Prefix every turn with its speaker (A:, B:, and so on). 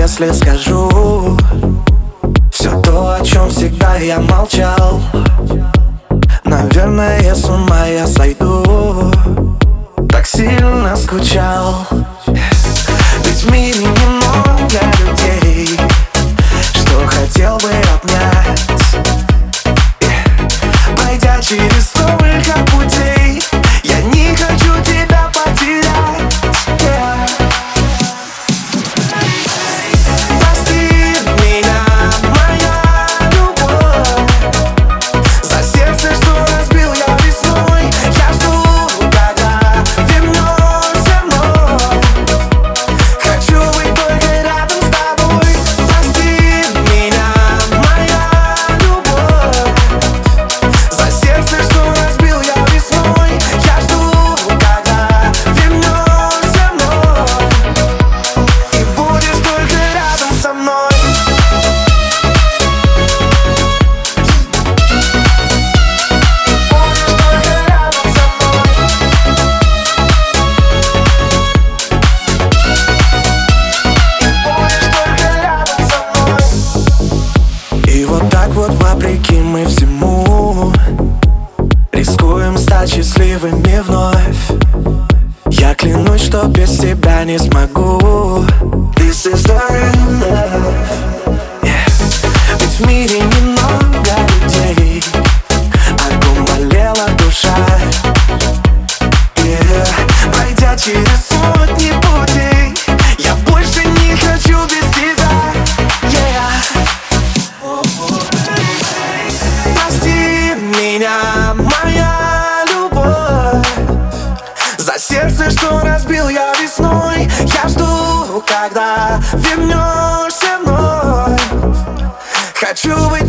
A: если скажу все то, о чем всегда я молчал. Наверное, с ума я сойду, так сильно скучал. Ведь в мире немного людей, что хотел бы обнять. Пройдя через столько путей, я не хочу тебя потерять. Прости меня, моя любовь, за сердце, что разбил я весной. Я жду, когда вернешься вновь. Хочу быть только рядом с тобой. Прости меня, моя любовь, за сердце, что разбил я весной. Я жду, когда вернешься вновь и будешь только рядом со мной. И вот так вот, вопреки мы всему, рискуем стать счастливыми вновь. Я клянусь, что без тебя не смогу. This is the real love. Yeah. Ведь в мире немного людей, о ком болела душа. Yeah. Пройдя через сотни путей, я больше не хочу без тебя. Yeah. Прости меня, моя любовь, за сердце, что разбил я весной. Я жду, когда вернешься вновь. Хочу быть